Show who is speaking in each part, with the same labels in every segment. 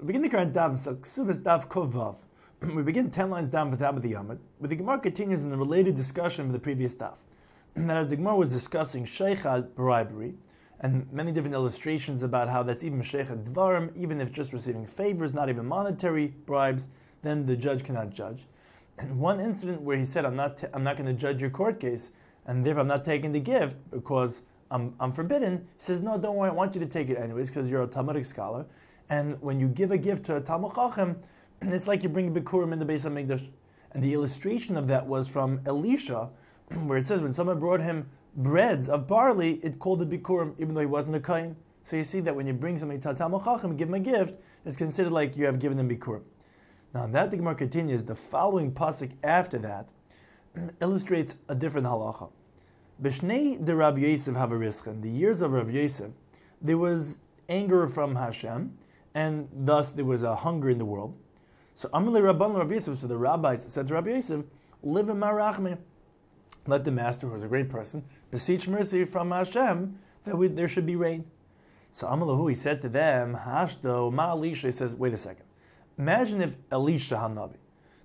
Speaker 1: We begin the current Daf, Ksubas Daf Kovav. We begin 10 lines down for the top of the Yamud, but the Gemara continues in the related discussion of the previous Daf. And that as the Gemara was discussing Sheikhad bribery, and many different illustrations about how that's even Sheikhad Dvarim, even if just receiving favors, not even monetary bribes, then the judge cannot judge. And one incident where he said, I'm not going to judge your court case, and therefore I'm not taking the gift because I'm forbidden. He says, no, don't worry, I want you to take it anyways because you're a Talmudic scholar. And when you give a gift to a Talmud Chacham, it's like you bring a Bikurim in the Beis HaMikdash. And the illustration of that was from Elisha, where it says when someone brought him breads of barley, it called it Bikurim, even though he wasn't a Kain. So you see that when you bring somebody to a Talmud Chacham and give him a gift, it's considered like you have given them Bikurim. Now, that the Gemara continues, the following pasuk after that illustrates a different halacha. B'shnei de Rabbi Yosef Havarischan, the years of Rabbi Yosef, there was anger from Hashem, and thus there was a hunger in the world. So Amalei Rabban Rabbi Yosef, so the rabbis said to Rabbi Yosef, live in Marachme. Let the master, who was a great person, beseech mercy from Hashem that there should be rain. So Amalahu, he said to them, Hashdo, Ma Elisha, he says, wait a second. Imagine if Elisha Hanavi,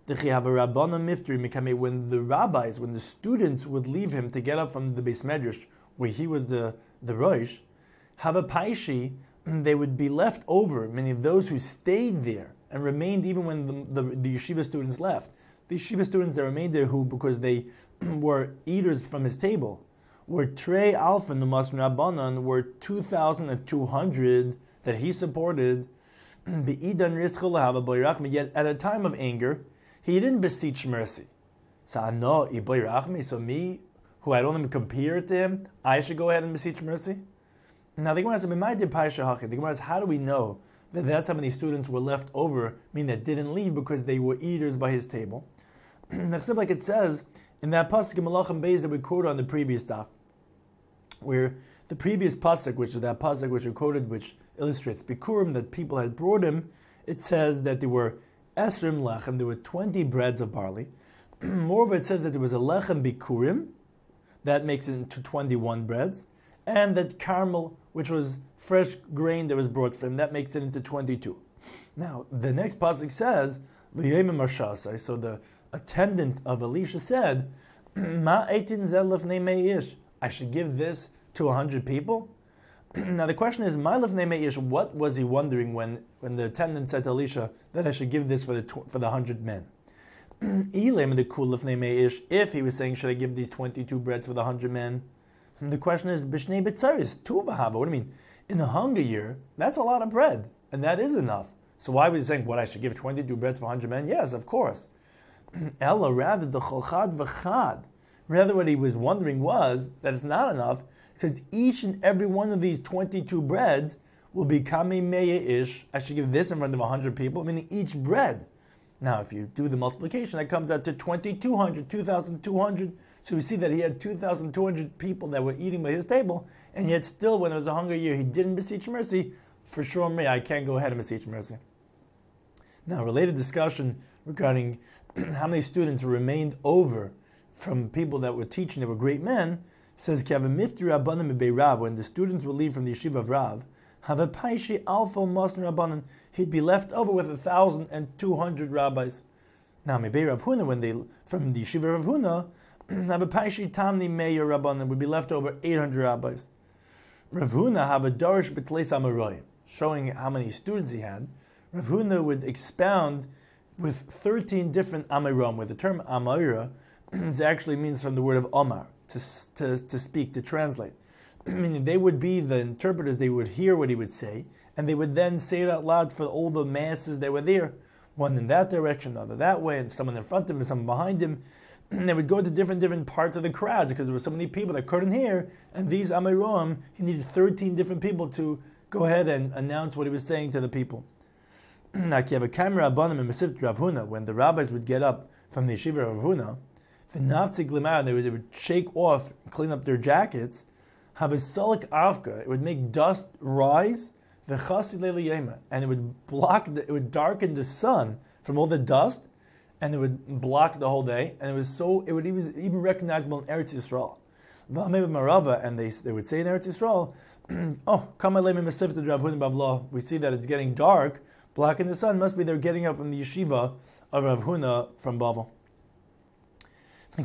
Speaker 1: when the rabbis, when the students would leave him to get up from the Beis Medrash, where he was the Rosh, have a paishi, they would be left over, many of those who stayed there and remained even when the yeshiva students left. The yeshiva students that remained there, who, because they were eaters from his table, were Trei Alpha Numas Rabbanan, were 2,200 that he supported. Yet at a time of anger, he didn't beseech mercy. So me, who I don't even compare to him, I should go ahead and beseech mercy? Now the Gemara says, the Gemara says, how do we know that that's how many students were left over, meaning that didn't leave because they were eaters by his table? Like it says in that pasuk in Malachim Beis that we quoted on the previous daf, where the previous pasuk, which is that pasuk which we quoted, which illustrates Bikurim that people had brought him, it says that there were Esrim Lechem, there were 20 breads of barley. Moreover, it says that there was a Lechem Bikurim, that makes it into 21 breads, and that Carmel, which was fresh grain that was brought for him, that makes it into 22. Now, the next pasuk says, V'yemim Marshasai, so the attendant of Elisha said, Ma eitin zelef neish, I should give this to 100 people? Now the question is, what was he wondering when the attendant said to Elisha that I should give this for the 100 men? If he was saying, should I give these 22 breads for the 100 men? And the question is, Bishnei B'tzaris, Tuvahava. What do you mean? In the hunger year, that's a lot of bread, and that is enough. So why was he saying, what, I should give 22 breads for 100 men? Yes, of course. Ella, rather, the cholchad v'chad. Rather, what he was wondering was that it's not enough, because each and every one of these 22 breads will be kami meya ish. I should give this in front of 100 people, meaning each bread. Now, if you do the multiplication, that comes out to 2,200, 2,200. So we see that he had 2,200 people that were eating by his table, and yet still, when there was a hunger year, he didn't beseech mercy. For sure, me, I can't go ahead and beseech mercy. Now, related discussion regarding how many students remained over from people that were teaching, that were great men, says, when the students would leave from the yeshiva of Rav, have a paishi alpha masn rabbanan, he'd be left over with 1,200 rabbis. Now, maybe Rav Huna, when they from the yeshiva of Huna, have a paishi tamni meya rabbanan, would be left over 800 rabbis. Rav Huna have a darish betleis amaroy, showing how many students he had. Rav Huna would expound with 13 different amiram, where the term amayra actually means from the word of Omar, to speak, to translate. Meaning they would be the interpreters, they would hear what he would say, and they would then say it out loud for all the masses that were there, one in that direction, another that way, and someone in front of him, someone behind him. And they would go to different parts of the crowds, because there were so many people that couldn't hear, and these Amirom, he needed 13 different people to go ahead and announce what he was saying to the people. Now, when the rabbis would get up from the yeshiva of Huna, they would shake off, clean up their jackets, have a sulik avka, it would make dust rise, and it would darken the sun from all the dust, and it would block the whole day, and it was even recognizable in Eretz Yisrael. And they would say in Eretz Yisrael, we see that it's getting dark, blocking the sun, must be they're getting up from the yeshiva of Rav Huna from Bavel. When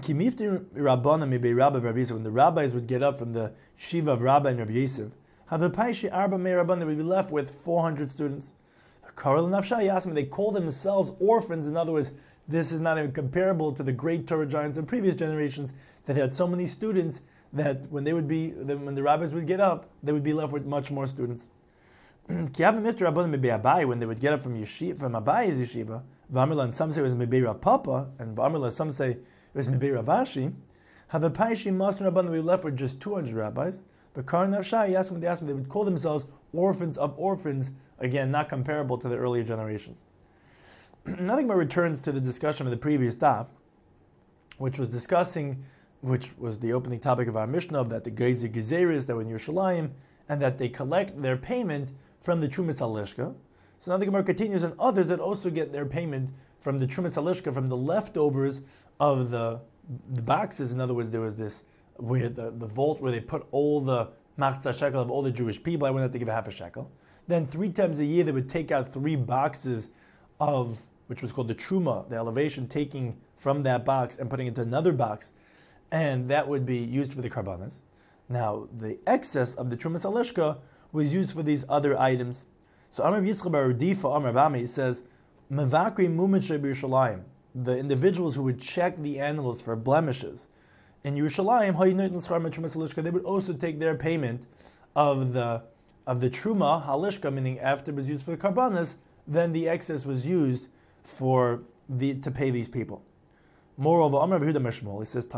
Speaker 1: the rabbis would get up from the yeshiva of Rabbi and Rabbi Yosef, they would be left with 400 students. They call themselves orphans. In other words, this is not even comparable to the great Torah giants of previous generations that had so many students that when the rabbis would get up, they would be left with much more students. When they would get up from yeshiva, from Abayi's yeshiva, V'amrila, and some say it was Mebei Rav Papa, and V'amrila, some say it was Mebei Rav Ashi. Havapaishi Masr Rabban, we were left with just 200 rabbis. But Karan Nafshai, they asked them, they would call themselves orphans of orphans, again, not comparable to the earlier generations. Nothing more returns to the discussion of the previous daf, which was the opening topic of our Mishnah, that the Geizer Gezeris that were in Yerushalayim, and that they collect their payment from the Trumas Halishka. So now the Gemara continues, and others that also get their payment from the Trumas Halishka, from the leftovers of the boxes. In other words, there was this, where the vault where they put all the machzah shekel of all the Jewish people. I went out to give a half a shekel. Then 3 times a year they would take out 3 boxes of, which was called the truma, the elevation, taking from that box and putting it into another box, and that would be used for the karbanas. Now, the excess of the Trumas Halishka was used for these other items. So Amar Yitzchak bar Radifa, Amar Bami, says, Mevakri Muminshe b'Yerushalayim, the individuals who would check the animals for blemishes in Yerushalayim, they would also take their payment of the Truma Halishka, meaning after it was used for the karbanas, then the excess was used to pay these people. Moreover, Amar Yehuda Mishmol, he says,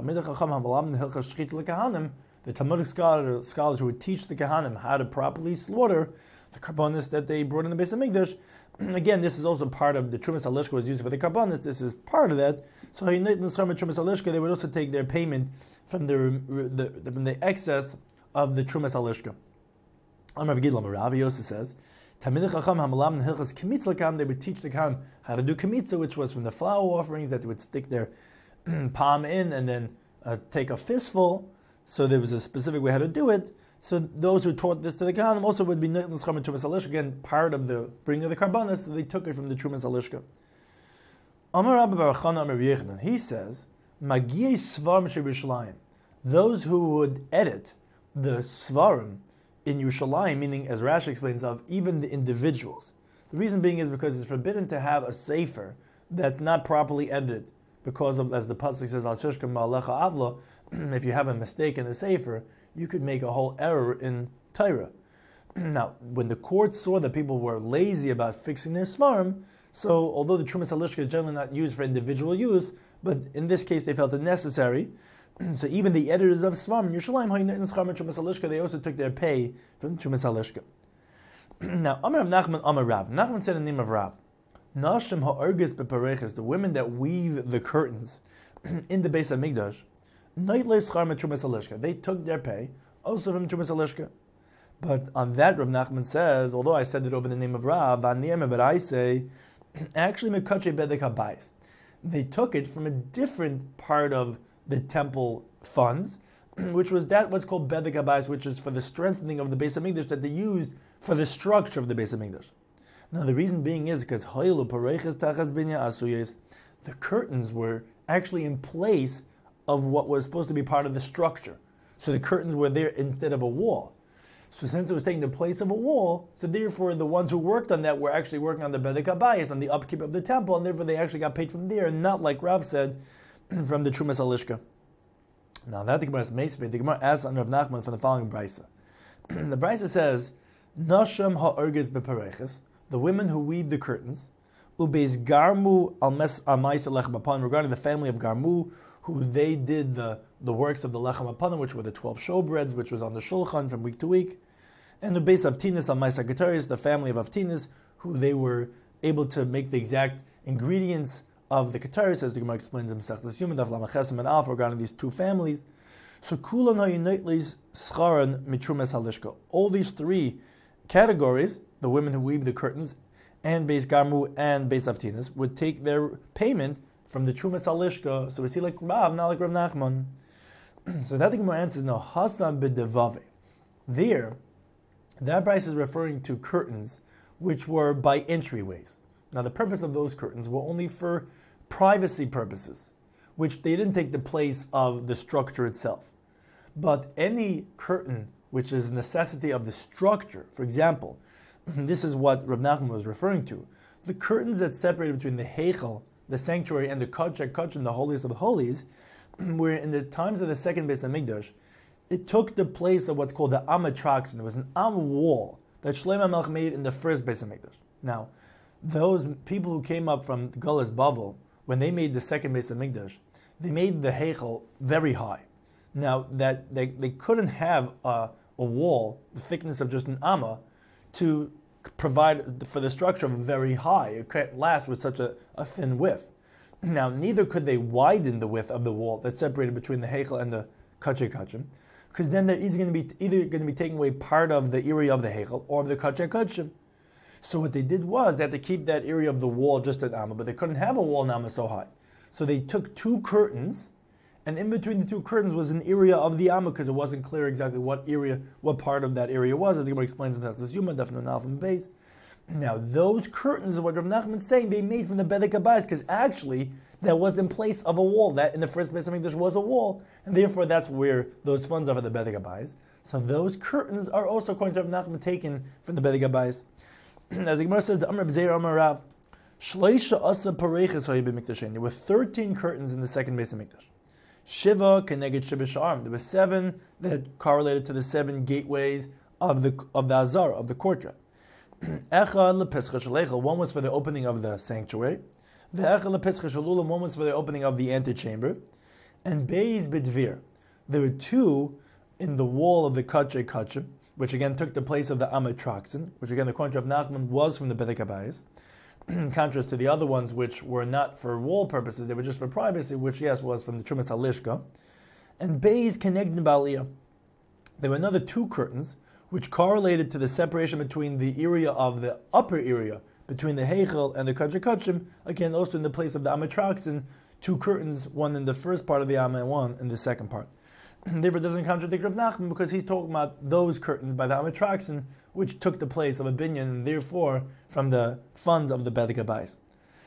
Speaker 1: the Talmudic scholars who would teach the Kahanim how to properly slaughter the karbanis that they brought in the Beis Hamikdash. Again, this is also part of the Trumas Halishka was used for the karbanis. This is part of that. So in the Trumas Halishka, they would also take their payment from the excess of the Trumas Halishka. Amar V'gidlam Rav Yosef says, they would teach the Kahanim how to do kmitza, which was from the flour offerings that they would stick their palm in and then take a fistful. So there was a specific way how to do it. So those who taught this to the Kahanim also would be Nitn Scham and Trumas Halishka, again, part of the bringing of the karbanas, so they took it from the Trumas Halishka. Amar Rabbi Bar Chana Amar Yechanan, he says, Magiyei Svarim Sheb'Yerushalayim, those who would edit the Svarim in Yerushalayim, meaning, as Rashi explains, of even the individuals. The reason being is because it's forbidden to have a sefer that's not properly edited, because of, as the pasuk says, Al Sheshka Ma'alecha Avla, if you have a mistake in the sefer, you could make a whole error in Torah. Now, when the court saw that people were lazy about fixing their svarim, so although the Trumas Halishka is generally not used for individual use, but in this case they felt it necessary, so even the editors of svarim in Yerushalayim, Trumas Halishka, they also took their pay from Trumas Halishka. Now, Amar Nachman Amar Rav. Nachman said in the name of Rav, Nashim ha'orges bepareches, the women that weave the curtains in the Beis Hamikdash, they took their pay also from Trumas Halishka. But on that, Rav Nachman says, although I said it over the name of Rav, but I say, actually, Mekache Bedek HaBayis. They took it from a different part of the temple funds, which was that what's called Bedek HaBayis, which is for the strengthening of the Beis Hamikdash that they used for the structure of the Beis Hamikdash. Now, the reason being is because the curtains were actually in place of what was supposed to be part of the structure. So the curtains were there instead of a wall. So since it was taking the place of a wall, so therefore the ones who worked on that were actually working on the Bedek HaBayis, on the upkeep of the temple, and therefore they actually got paid from there, and not like Rav said, from the Trumas Halishka. Now that the Gemara is Meisbeh, the Gemara asks on Rav Nachman from the following Brisa. The Brisa says, Nasham ha'orges bepareches, the women who weave the curtains, ubeis garmu al mes amais lechem hapanim, regarding the family of Garmu, who they did the works of the Lechem HaPanim, which were the 12 showbreads, which was on the Shulchan from week to week, and the base of Avtinis on Maisa Getaris, the family of Avtinis, who they were able to make the exact ingredients of the Ketaris, as the Gemara explains in Masechtas Yuma, Daf Lamachesem and Alf, regarding these 2 families. So Kulan ha'yinotlis scharan mitrumas halishka. All these 3 categories, the women who weave the curtains, and Beis Garmu and Beis Avtinis, would take their payment from the Trumas Halishka. So we see like Rav, not like Rav Nachman. So that the Gemara answers, no, Hasan b'devave. There, that price is referring to curtains which were by entryways. Now, the purpose of those curtains were only for privacy purposes, which they didn't take the place of the structure itself. But any curtain which is a necessity of the structure, for example, this is what Rav Nachman was referring to, the curtains that separated between the Heichal, the sanctuary, and the Kodesh HaKodashim, the holiest of the holies, were in the times of the second Beis HaMikdash, it took the place of what's called the Am HaTraxin. There was an Am wall that Shlomo HaMelech made in the first Beis HaMikdash. Now, those people who came up from Gullus Bavel, when they made the second Beis HaMikdash, they made the Heichal very high. Now, that they couldn't have a wall, the thickness of just an Amma, to provide for the structure of very high. It can't last with such a thin width. Now, neither could they widen the width of the wall that separated between the Heichal and the Kodesh HaKodashim, because then they're either going to be taking away part of the area of the Heichal or of the Kodesh HaKodashim. So what they did was they had to keep that area of the wall just at Amma, but they couldn't have a wall in Amma so high. So they took two curtains, and in between the two curtains was an area of the Amma, because it wasn't clear exactly what part of that area was, as the Gemara explains in Masechtas Yuma, definitely Alpha and Beis. Now, those curtains, what Rav Nachman is saying, they made from the Bedek Habayis, because actually that was in place of a wall. That in the first Beis HaMikdash was a wall, and therefore that's where those funds are for the Bedek Habayis. So those curtains are also, according to Rav Nachman, taken from the Bedek Habayis. As the Gemara says, the Amr B'Zeir Amar Rav, Shleisha Asa Pareiches Hayu B'Mikdashein. There were 13 curtains in the second Beis HaMikdash. Shiva Keneged Shiva Sha'arim. There were 7 that correlated to the 7 gateways of the Azar, of the courtyard. Echad LePescha Shalechel. One was for the opening of the sanctuary. Ve'echad LePescha Shalulam. One was for the opening of the antechamber. And Beis B'Dvir. There were 2 in the wall of the Kodesh HaKodashim, which again took the place of the Am HaTraxin, which again, according to Rav Nachman, was from the Bedek Habayis. In contrast to the other ones, which were not for wall purposes, they were just for privacy, which, yes, was from the Trumas HaLishka. And Beis Keneged Ba'aliyah. There were another 2 curtains, which correlated to the separation between the area of the upper area, between the Heichel and the Kodesh HaKodashim, again, also in the place of the Am HaTraxin, 2 curtains, one in the first part of the Amma and one in the second part. Therefore, it doesn't contradict Rav Nachman, because he's talking about those curtains by the Am HaTraxin, which took the place of a binyan, and therefore from the funds of the Bedek Habayis.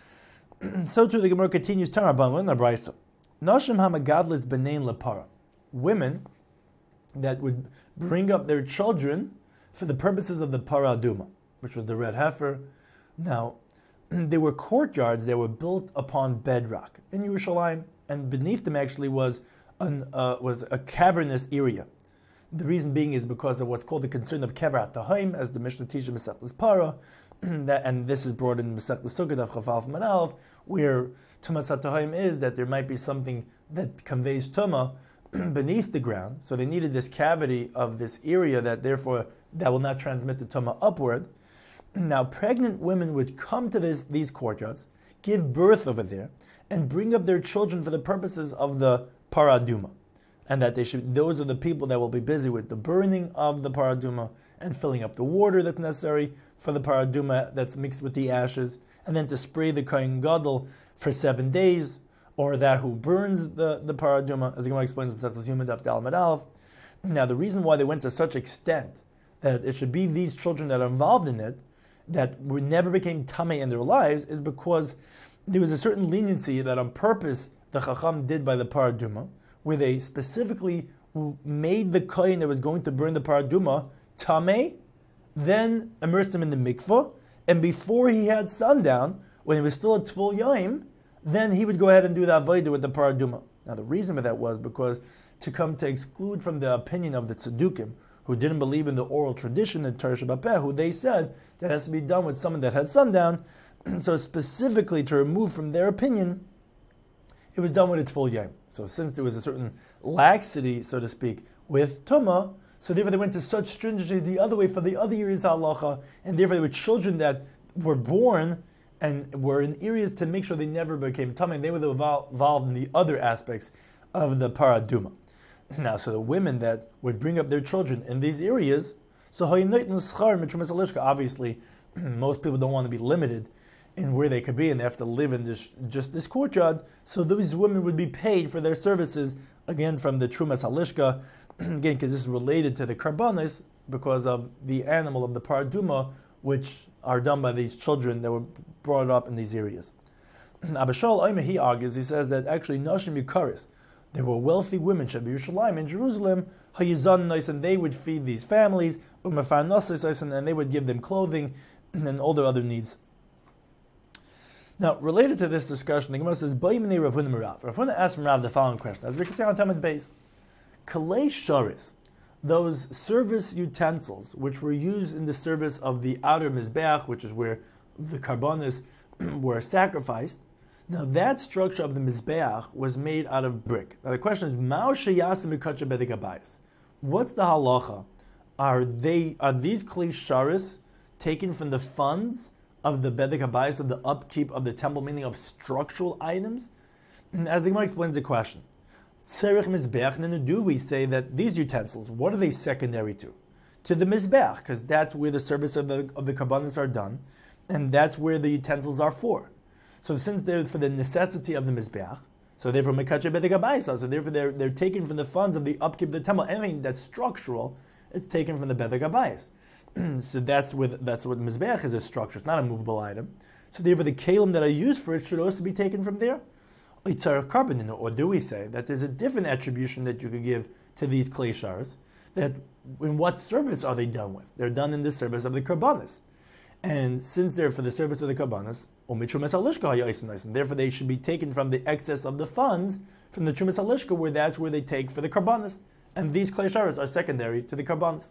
Speaker 1: So too, the Gemara continues, Taraban, in the Brisa. Nashim hamagadlis b'nein lepara. Women that would bring up their children for the purposes of the para aduma, which was the red heifer. Now, there were courtyards that were built upon bedrock in Yerushalayim, and beneath them actually was a cavernous area. The reason being is because of what's called the concern of kever atahaim, as the Mishnah teaches Masechtas Para, and this is brought in Masechtas Sukkot of Chaf Alf Manalv, where tumas atahaim is that there might be something that conveys tuma beneath the ground. So they needed this cavity of this area that will not transmit the tuma upward. Now, pregnant women would come to these courtyards, give birth over there, and bring up their children for the purposes of the paraduma. And that those are the people that will be busy with the burning of the paraduma and filling up the water that's necessary for the paraduma that's mixed with the ashes, and then to spray the Kohen Gadol for 7 days, or that who burns the paraduma, as the Gemara explains in Masechtas Yuma Daf Daled Aleph. Now, the reason why they went to such extent that it should be these children that are involved in it, that never became tamei in their lives, is because there was a certain leniency that on purpose the Chacham did by the paraduma, where they specifically made the kohen that was going to burn the paraduma tamei, then immersed him in the mikvah, and before he had sundown, when he was still at Tvul Yaim, then he would go ahead and do the avodah with the paraduma. Now, the reason for that was because to exclude from the opinion of the tzaddukim, who didn't believe in the oral tradition in Torah Shabbat, who they said that has to be done with someone that had sundown. So specifically to remove from their opinion, it was done with its full yom. So since there was a certain laxity, so to speak, with Tumah, so therefore they went to such stringency the other way for the other areas of halacha, and therefore there were children that were born and were in areas to make sure they never became Tumah, and they were involved in the other aspects of the paraduma. Now, so the women that would bring up their children in these areas, so obviously most people don't want to be limited in where they could be, and they have to live in this courtyard. So these women would be paid for their services, again from the Trumas HaLishka, again because this is related to the karbanis, because of the animal of the paraduma which are done by these children that were brought up in these areas. Abba Shaul Omer, he argues, he says that actually Nashim Yukaris, there were wealthy women Yerushalayim in Jerusalem, Hayizan, and they would feed these families, and they would give them clothing and all their other needs. Now, related to this discussion, the Gemara says, Rav Huna asked Rav the following question, as we can see on Talmud Beis. Kalei Sharis, those service utensils which were used in the service of the outer Mizbeach, which is where the karbanos were sacrificed. Now that structure of the Mizbeach was made out of brick. Now the question is, what's the halacha? Are these Kalei Sharis taken from the funds of the Bedek HaBayis, of the upkeep of the temple, meaning of structural items? And as the Gemara explains the question, Tzerich Mizbeach, do we say that these utensils, what are they secondary to? To the Mizbeach, because that's where the service of the karbanos are done, and that's where the utensils are for. So since they're for the necessity of the Mizbeach, so therefore Mekache Bedek HaBayis, so therefore they're taken from the funds of the upkeep of the temple. Anything that's structural, it's taken from the Bedek HaBayis. So that's what Mizbeach is, a structure. It's not a movable item. So therefore the kalim that are used for it should also be taken from there. Or do we say that there's a different attribution that you could give to these Kalei Sharis, that in what service are they done with? They're done in the service of the karbanos. And since they're for the service of the karbanos, and therefore they should be taken from the excess of the funds from the Trumas Halishka, where that's where they take for the karbanos. And these Kalei Sharis are secondary to the karbanos.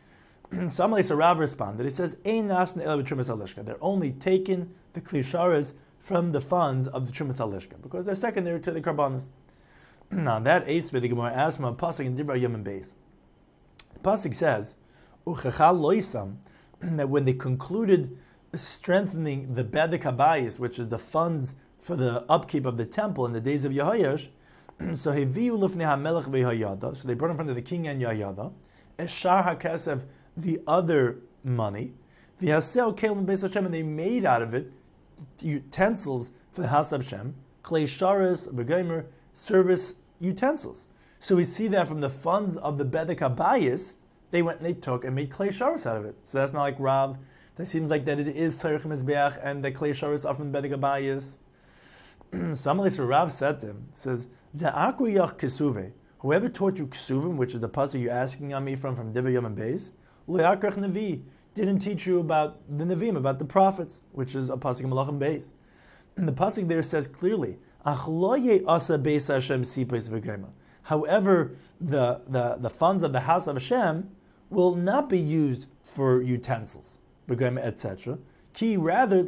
Speaker 1: So Rav responded, he says, they're only taking the Kalei Sharis from the funds of the Trumas Halishka, because they're secondary to the karbanos. Now that Eis the Gemara asked him a pasuk in Divrei Yomim Beis. The pasuk says, "Uchachal loisam," that when they concluded strengthening the Bedek HaBayis, which is the funds for the upkeep of the temple in the days of Yehoyash, so heviu lufnei hamelech ve'Yehoyada, so they brought in front of the king and Yehoyada, eshar hakesef, the other money, v'haseu kelim beis Hashem, and they made out of it utensils for the house of Hashem, Kalei Sharis, begomer, service utensils. So we see that from the funds of the Bedek HaBayis, they went and they took and made Kalei Sharis out of it. So that's not like Rav. That seems like that it is Tzarech Mizbeach and the Kalei Sharis are from the Bedek HaBayis. Somebody, so Rav said to him, says, Da'aku yach kesuve, whoever taught you ksuvim, which is the pasuk you're asking on me from Divrei Yomim Beis, le'akrach nevi, didn't teach you about the Nevi'im, about the prophets, which is a pasuk in Malachim Beis. And the pasuk there says clearly, however, the funds of the house of Hashem will not be used for utensils, etc. Rather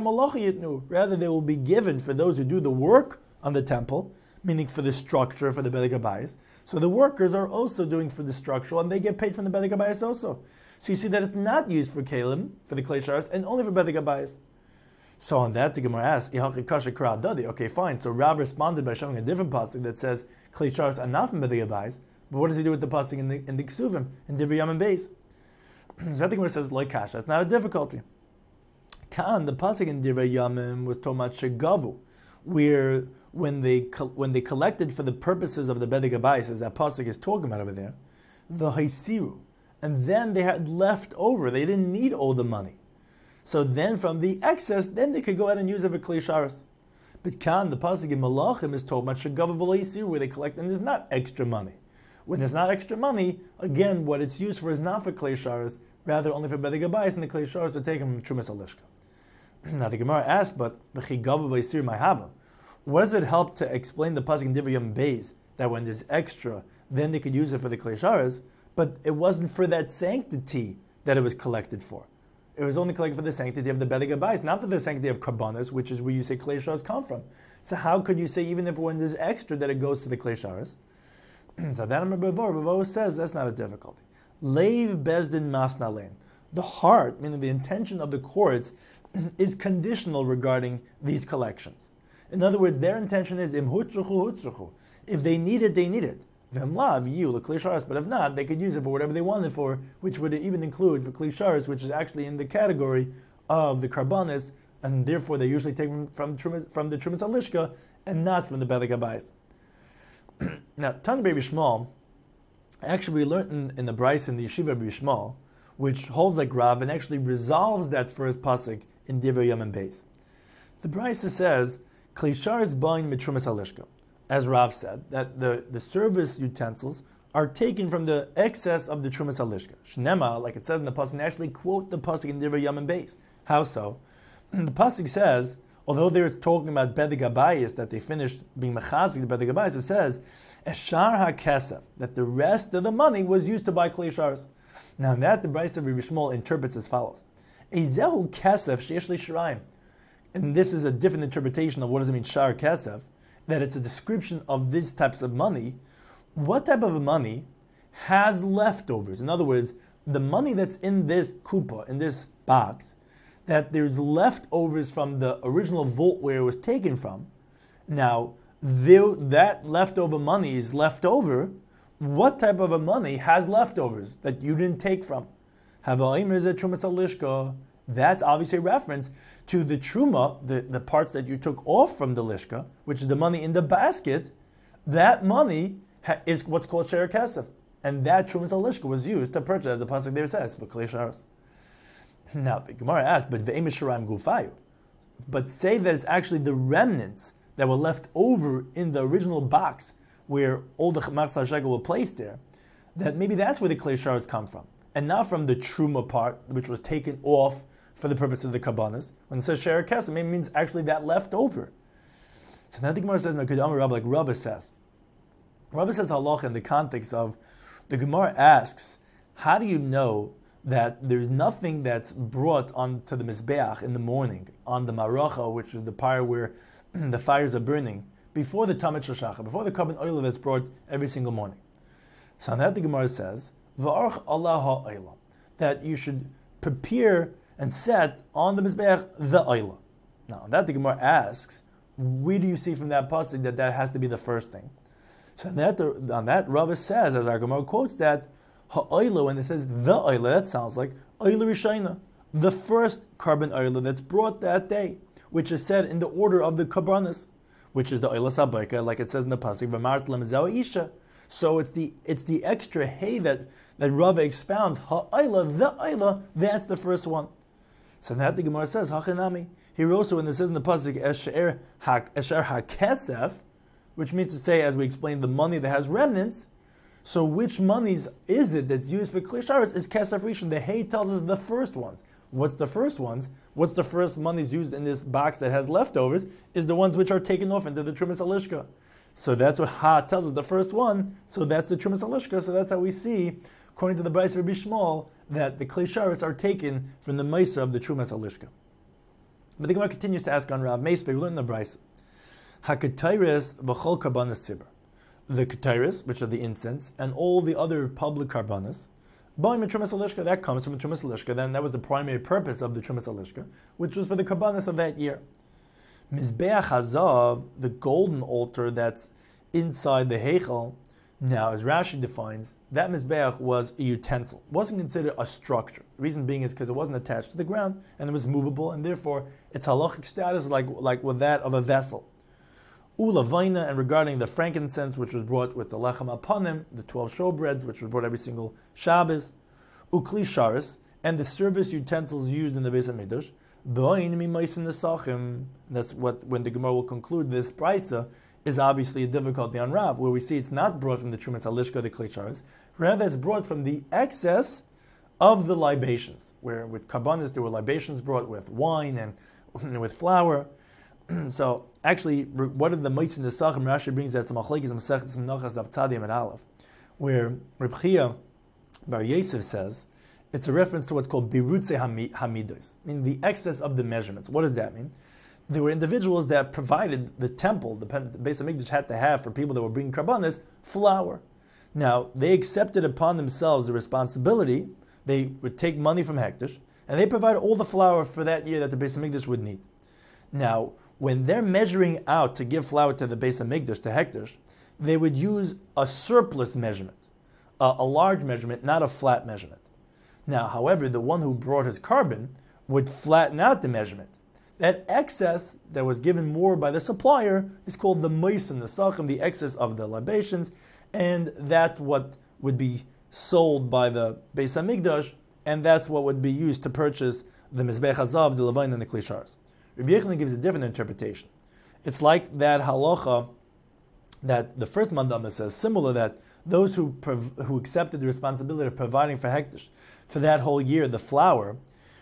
Speaker 1: they will be given for those who do the work on the temple, meaning for the structure, for the Bedek HaBayis. So the workers are also doing for the structural, and they get paid from the Bedek HaBayis also. So you see that it's not used for Kalim, for the Kalei Sharis, and only for Bedek HaBayis. So on that, the Gemara asks, okay, fine. So Rav responded by showing a different pasuk that says Kalei Sharis are not from Bedek HaBayis, but what does he do with the pasuk in the Ksuvim, in Divrei Yomim Beis? So I think where it says, Loi Kasha, it's not a difficulty. Kan, the pasuk in Divrei Yomim was talking about Shegavu, where when they collected for the purposes of the Bedek HaBayis, as that pasuk is talking about over there, the Haisiru, and then they had left over. They didn't need all the money. So then from the excess, then they could go ahead and use it for Kalei Sharis. But Kan, the pasuk in Malachim is told about Shegava v'lo Haisiru, where they collect, and there's not extra money. When there's not extra money, again, what it's used for is not for Kalei Sharis, rather only for Bedek HaBayis, and the Kalei Sharis are taken from Trumas Halishka. Now the Gemara asked, but B'chigava v'Haisiru ma'hava, what does it help to explain the pasuk in Divrei Yomim Beis that when there's extra, then they could use it for the Kalei Sharis, but it wasn't for that sanctity that it was collected for. It was only collected for the sanctity of the Bedek HaBayis, not for the sanctity of karbanos, which is where you say Kalei Sharis come from. So how could you say even if when there's extra that it goes to the Kalei Sharis? So that Bavo says that's not a difficulty. Leiv bezdin masnalein. The heart, meaning the intention of the courts, is conditional regarding these collections. In other words, their intention is im hutzruchu hutzruchu. If they need it, they need it. But if not, they could use it for whatever they want it for, which would even include for Kalei Sharis, which is actually in the category of the karbanos, and therefore they usually take from the Trumas Halishka and not from the Bedek HaBayis. Now, Tan Rabbi Shmuel, actually we learned in the Bryce in the Yeshiva Rabbi Shmuel, which holds like Rav and actually resolves that first pasuk in Divrei Yamim Beis. The Brisa says, Kli Sharis Bain Mitrumas Halishka. As Rav said, that the service utensils are taken from the excess of the Trumas Halishka. Shnema, like it says in the pasuk, they actually quote the pasuk in Divrei Yamim Beis. How so? The pasuk says, although they're talking about Bedek Habayis, that they finished being mechazik the Bedek Habayis, it says, Eshar HaKesef, that the rest of the money was used to buy Kli Sharis. Now that the Brisa of Rabbi Shmuel interprets as follows. Ezehu Kesef Sheish Shiraim. And this is a different interpretation of what does it mean, Shar Kesef, that it's a description of these types of money. What type of money has leftovers? In other words, the money that's in this kupa, in this box, that there's leftovers from the original vault where it was taken from. Now, that leftover money is left over. What type of a money has leftovers that you didn't take from? That's obviously a reference to the truma, the parts that you took off from the lishka, which is the money in the basket. That money is what's called Sher Kesef. And that Trumas Halishka was used to purchase, as the pasuk there says, for Klei Sharos. Now, the Gemara asked, but Ve'em Shiraim Gufayu. But say that it's actually the remnants that were left over in the original box where all the Machzah Shekel were placed there, that maybe that's where the Klei Sharos come from. And not from the Truma part, which was taken off for the purpose of the Kabbanas. When it says Sher Kesef, maybe it means actually that left over. So now the Gemara says, no, like Rabbi says. Rabbi says halach in the context of, the Gemara asks, how do you know that there's nothing that's brought onto the Mizbeach in the morning, on the Maracha, which is the pyre where the fires are burning, before the Tamid Shashachar, before the carbon oil that's brought every single morning? So on that the Gemara says, V'arch Allah ha'oila, that you should prepare and set on the Mizbeach the oila. Now on that the Gemara asks, where do you see from that pasuk that has to be the first thing? So on that, Rava says, as our Gemara quotes that, ha'oila, when it says the oila, that sounds like oila rishayna, the first carbon oila that's brought that day, which is said in the order of the kabbanas, which is the oila sabayka, like it says in the pasuk, v'mart lemzau isha. So it's the extra hay that Rava expounds, ha'oila, the oila, that's the first one. So that the Gemara says, hachinami. Here also, when it says in the pasuk, esher hakesef, which means to say, as we explained, the money that has remnants. So which monies is it that's used for Klei Sharos is Kesef Rishon. The hay tells us the first ones. What's the first ones? What's the first monies used in this box that has leftovers? Is the ones which are taken off into the Trumas Halishka. So that's what Ha tells us, the first one. So that's the Trumas Halishka. So that's how we see, according to the Brisa of Rabbi Shmuel, that the Klei Sharos are taken from the Meiser of the Trumas Halishka. But the Gemara continues to ask on Rav Meisper, we learn in the Brisa. HaKetairis v'chol karbanas tzibur. The ketairis, which are the incense, and all the other public karbanas, ba'im Trumas Halishka, that comes from Trumas Halishka. Then that was the primary purpose of the Trumas Halishka, which was for the karbanas of that year. Mizbeach Hazav, the golden altar that's inside the Heichal. Now, as Rashi defines, that Mizbeach was a utensil. It wasn't considered a structure. The reason being is because it wasn't attached to the ground, and it was movable, and therefore its halachic status was like with that of a vessel. Ula Vaina, and regarding the frankincense, which was brought with the Lechem Apanim, the 12 showbreads, which was brought every single Shabbos, Ukli Sharis, and the service utensils used in the Beis HaMikdash, B'oin Mimais Nesachim. That's what, when the Gemara will conclude this Brisa, is obviously a difficulty on Rav, where we see it's not brought from the Trumas Halishka, the Klei Sharis, rather it's brought from the excess of the libations, where with Karbanis there were libations brought with wine and with flour. So actually, what are the Meitzin Nesachim? Rashi brings that some Machlekes Masechtas Menachos Daf Tzadim and Aleph, where Reb Chia Bar Yosef says it's a reference to what's called Birutze Hamidos, meaning the excess of the measurements. What does that mean? There were individuals that provided the temple, the Beis HaMikdash had to have for people that were bringing karbanis, flour. Now, they accepted upon themselves the responsibility. They would take money from Hekdesh, and they provided all the flour for that year that the Beis HaMikdash would need. Now, when they're measuring out to give flour to the Beis HaMikdash, to Hekdesh, they would use a surplus measurement, a large measurement, not a flat measurement. Now, however, the one who brought his carbon would flatten out the measurement. That excess that was given more by the supplier is called the Meisin, the Sachim, the excess of the libations, and that's what would be sold by the Beis HaMikdash and that's what would be used to purchase the Mizbech Hazav, the Levain, and the Kli Sharis. Rabbi Yochanan gives a different interpretation. It's like that halacha that the first mandama says, similar, that those who accepted the responsibility of providing for hektish for that whole year, the flour,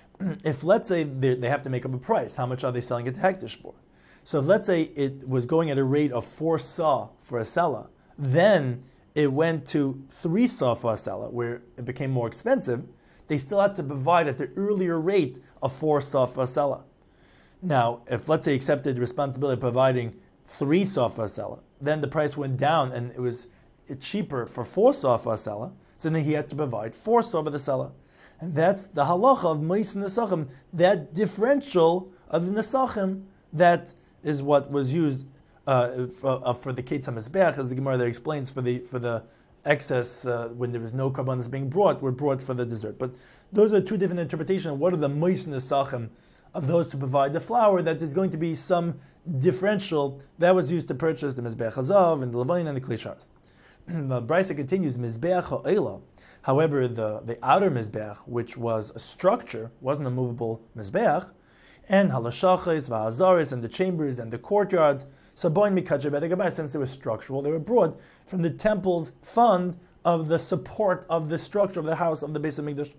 Speaker 1: if let's say they have to make up a price, how much are they selling it to hektish for? So if let's say it was going at a rate of 4 saw for a sela, then it went to 3 saw for a sela, where it became more expensive, they still had to provide at the earlier rate of 4 saw for a sela. Now, if let's say accepted the responsibility of providing 3 saw for a sela, then the price went down and it's cheaper for 4 saw for a sela, so then he had to provide 4 saw for the sela. And that's the halacha of Ma'is Nesachim, that differential of the Nesachim, that is what was used for the Ketz HaMizbeach, as the Gemara there explains, for the excess, when there was no karbanos being brought, were brought for the dessert. But those are 2 different interpretations. What are the Ma'is Nesachim of those to provide the flour? That is going to be some differential that was used to purchase the Mizbeach Hazav and the Levain and the Kli Sharis. The Brisa continues, Mizbeach Ha'ela. However, the outer Mizbeach, which was a structure, wasn't a movable Mizbeach, and Halashachis, Va'azaris, and the chambers and the courtyards, so Boin Mikacheh Bedegabai, since they were structural, they were brought from the temple's fund of the support of the structure of the house of the Beis HaMikdash.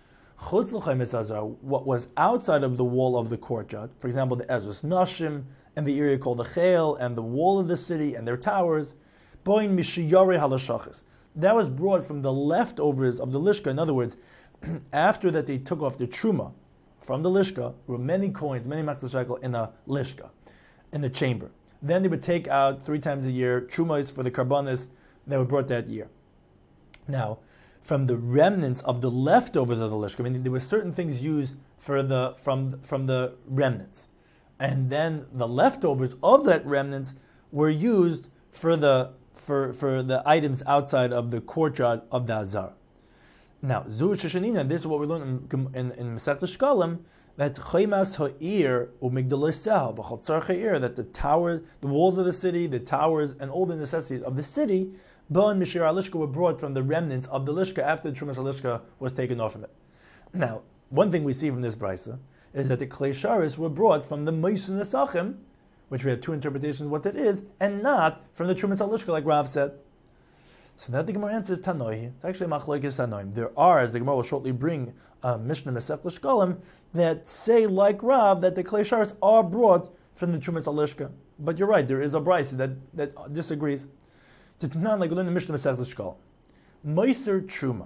Speaker 1: Chutz l'chaim esazar, what was outside of the wall of the courtyard, for example, the Ezras Nashim, and the area called the Chayil, and the wall of the city, and their towers, Boin Mishiyare Halashachis. That was brought from the leftovers of the Lishka. In other words, after that they took off the Truma from the Lishka, there were many coins, many machzor shekel in a Lishka, in the chamber. Then they would take out 3 times a year Trumas for the karbanis that were brought that year. Now, from the remnants of the leftovers of the Lishka, I mean, there were certain things used for from the remnants. And then the leftovers of that remnants were used for the items outside of the courtyard of the Azar. Now, Zu Sheshanina, this is what we learn in Masechet Shkalim, that Chaymas Ha'ir u'Migdalei Seha v'Chaltzar Cha'ir, that the walls of the city, the towers, and all the necessities of the city, Bon Mishir Alishka, were brought from the remnants of the Lishka after the Trumas Alishka was taken off from it. Now, one thing we see from this brisa is that the Kli Sharis were brought from the Ma'is Nesachim, which we have 2 interpretations of what that is, and not from the Trumas Alishka, like Rav said. So that the Gemara answers Tanoi. It's actually Machlokes Tanoim. There are, as the Gemara will shortly bring, Mishnah Masechet Shkalim, that say, like Rav, that the Kli Sharis are brought from the Trumas Alishka. But you're right, there is a brisa that disagrees. It's not like we learn the Mishnah Masechet Shkalim. Meiser Truma,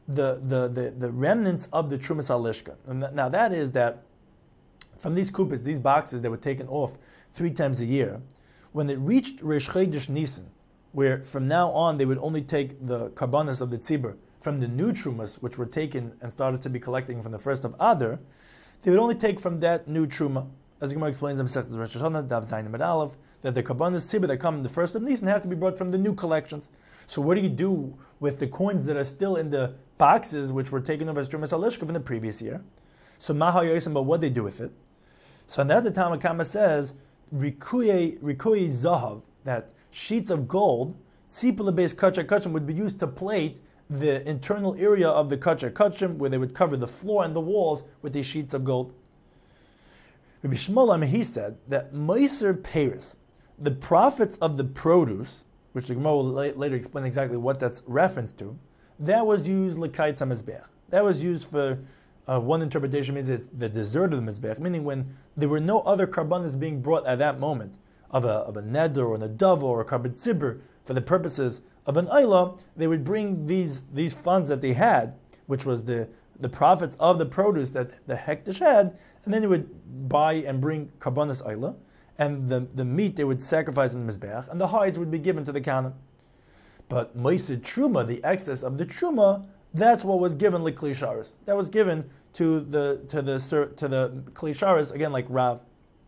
Speaker 1: the remnants of the Trumas Alishka. Now that is that from these kupas, these boxes that were taken off 3 times a year, when it reached Rish Chodesh Nisan, where from now on they would only take the karbanas of the tzibur from the new trumas, which were taken and started to be collecting from the 1st of Adar, they would only take from that new truma. As the Gemara explains in Masechet Rosh Hashanah, Daf Zayin Amud Aleph, that the karbanas tzibur that come in the 1st of Nisan have to be brought from the new collections. So what do you do with the coins that are still in the boxes which were taken over as Trumas Alishka from the previous year? So Maha Yosim, but what they do with it? So that the Talmud Kama says, Rikuye Zahav, that sheets of gold, tzipula-based kachar kachim, would be used to plate the internal area of the kachar kachim, where they would cover the floor and the walls with these sheets of gold. Rabbi Shmuel, he said that Meiser Paris, the profits of the produce, which the Gemara will later explain exactly what that's reference to, that was used l'kaytz hamizbeach. That was used for, one interpretation means it's the dessert of the mizbeach, meaning when there were no other karbanas being brought at that moment, of a neder or a nadava or a karbon tzibur for the purposes of an ayla, they would bring these funds that they had, which was the profits of the produce that the hektish had, and then they would buy and bring karbanas ayla, and the meat they would sacrifice in the mizbeach, and the hides would be given to the kahanim. But moisid truma, the excess of the truma, that's what was given like Kli Sharis. That was given to the Kli Sharis, again like Rav.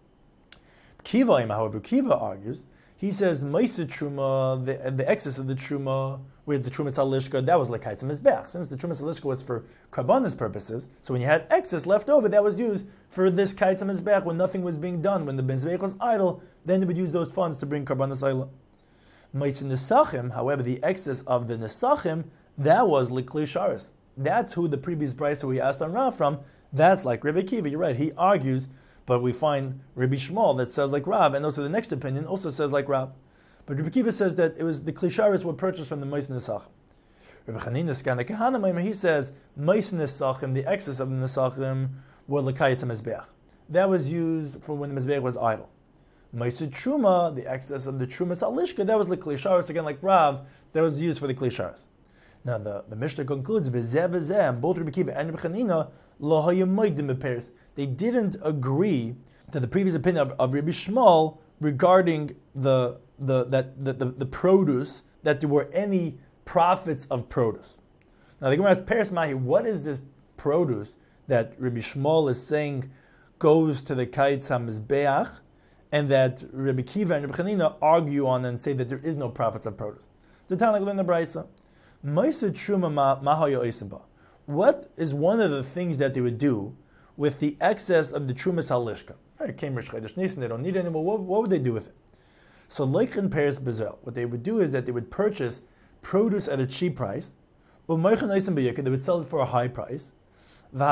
Speaker 1: Kiva, however, Kiva argues, he says, Meiser Truma, the excess of the Truma, with the Trumas Alishka, that was like Kaitz Mizbech. Since the Trumas Alishka was for Karbanas purposes, so when you had excess left over, that was used for this Kaitz Mizbech when nothing was being done, when the Mizbech was idle, then they would use those funds to bring Karbanas Ayla. Meiser Nesachim, however, the excess of the Nesachim, that was like Kli Sharis. that's who the previous brisa we asked on Rav from. That's like Rabbi Akiva. You're right. He argues, but we find Rabbi Shmuel that says like Rav, and also the next opinion also says like Rav. But Rabbi Akiva says that it was the klisharis were purchased from the Moshe Nesachim. Rabbi Chanina Skana Kahana, he says Moshe Nesachim, the excess of the Nesachim, were lekayat mizbeach. That was used for when the mizbeach was idle. Moshe Truma, the excess of the Truma Salishka, that was the klisharis, again like Rav, that was used for the klisharis. Now the Mishnah concludes, V'zeh v'zeh, and both Rabbi Akiva and Rabbi Chanina, lo hayamoidim b'peres. They didn't agree to the previous opinion of Rabbi Shmuel regarding the produce, that there were any profits of produce. Now the Gemara asks, Peres Mahi, what is this produce that Rabbi Shmuel is saying goes to the Kaitz HaMizbeach, and that Rabbi Akiva and Rabbi Chanina argue on and say that there is no profits of produce? The time like in the Brisa, Ma'aseh Truma Mahaya Oisimba. What is one of the things that they would do with the excess of the Trumas Halishka? It came Rosh Chodesh Nisan, they don't need it anymore. What would they do with it? So Leichin Peres Bezel, what they would do is that they would purchase produce at a cheap price, they would sell it for a high price, and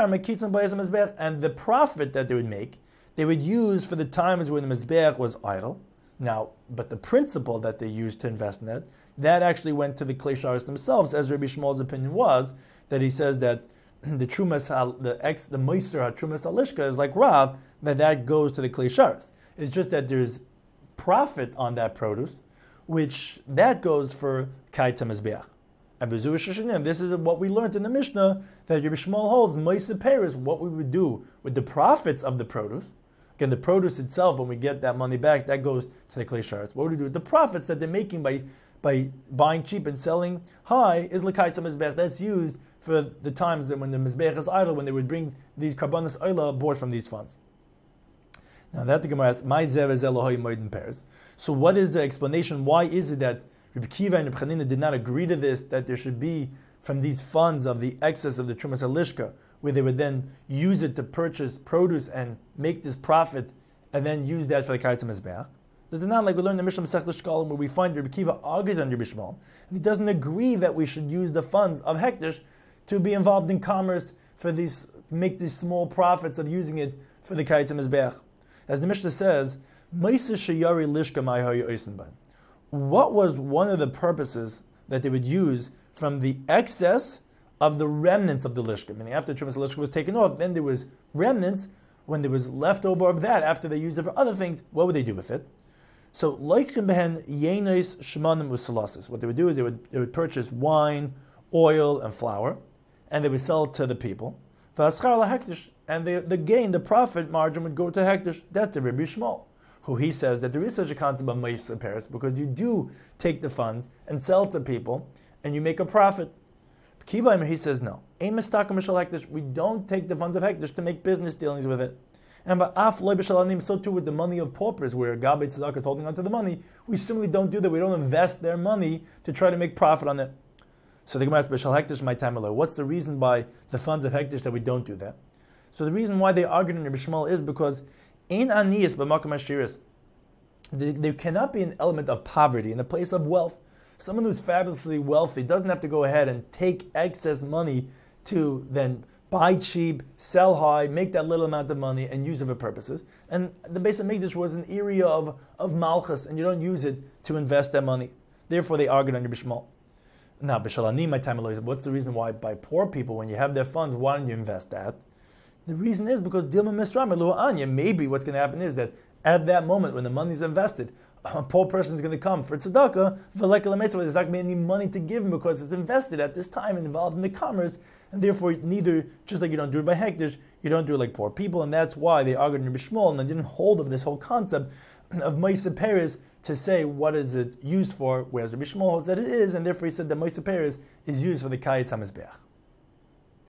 Speaker 1: the profit that they would make, they would use for the times when the Mizbeach was idle. Now, but the principle that they used to invest in that actually went to the Klei Sharis themselves, as Rabbi Shmuel's opinion was, that he says that the Trumas, the Meister HaTrumas Halishka is like Rav, that goes to the Klei Sharis. It's just that there's profit on that produce, which that goes for Kaitz HaMizbeach. And this is what we learned in the Mishnah, that Rabbi Shmuel holds, Moshe Peres, what we would do with the profits of the produce. Again, the produce itself, when we get that money back, that goes to the Klei Sharis. What would we do with the profits that they're making by buying cheap and selling high is l'kaitz mizbech. That's used for the times that when the mizbech is idle, when they would bring these karbanos oila aboard from these funds. Now that the Gemara asks, "My zev is Elohim moedin peres." So what is the explanation? Why is it that Rabbi Akiva and Rabbi Chanina did not agree to this? That there should be from these funds of the excess of the Trumas Halishka, where they would then use it to purchase produce and make this profit, and then use that for the kaitz mizbech. That is not like we learned in the Mishnah Masechet Shkalim, where we find Rabbi Akiva argues on Rabbi Shmuel, and he doesn't agree that we should use the funds of Hektish to be involved in commerce for these, make these small profits of using it for the Kaitz HaMizbeach. As the Mishnah says, what was one of the purposes that they would use from the excess of the remnants of the lishka? Meaning after the Trumas Lishka was taken off, then there was remnants. When there was leftover of that, after they used it for other things, what would they do with it? So, what they would do is they would purchase wine, oil, and flour, and they would sell it to the people. And the gain, the profit margin would go to Hektish. That's the Rabbi Shmuel, who he says that there is such a concept of Moshe Peres, because you do take the funds and sell it to people, and you make a profit. Kiva, he says no. We don't take the funds of Hektish to make business dealings with it. And so too with the money of paupers, where Gabbai Tzedakah is holding onto the money, we simply don't do that. We don't invest their money to try to make profit on it. So the Gemara asks, B'shal Hektish my time alone. What's the reason by the funds of Hektish that we don't do that? So the reason why they argued in Rabbi Shmuel is because in Aniyas b'makom Ashiris, there cannot be an element of poverty in a place of wealth. Someone who's fabulously wealthy doesn't have to go ahead and take excess money to then buy cheap, sell high, make that little amount of money, and use it for purposes. And the Beis HaMikdash was an area of malchus, and you don't use it to invest that money. Therefore, they argued on Rabbi Shmuel. Now, b'shalani my time alone. What's the reason why by poor people, when you have their funds, why don't you invest that? The reason is because Dilma Misram Anya. Maybe what's going to happen is that at that moment when the money is invested, a poor person is going to come for tzedakah. There's not going to be any money to give him because it's invested at this time and involved in the commerce, and therefore neither, just like you don't do it by Hektish, you don't do it like poor people, and that's why they argued in Rabbi Shmuel and they didn't hold of this whole concept of Moshe Peres to say what is it used for, whereas Rabbi Shmuel holds that it is, and therefore he said that Moshe Peres is used for the Kaitz HaMizbeach.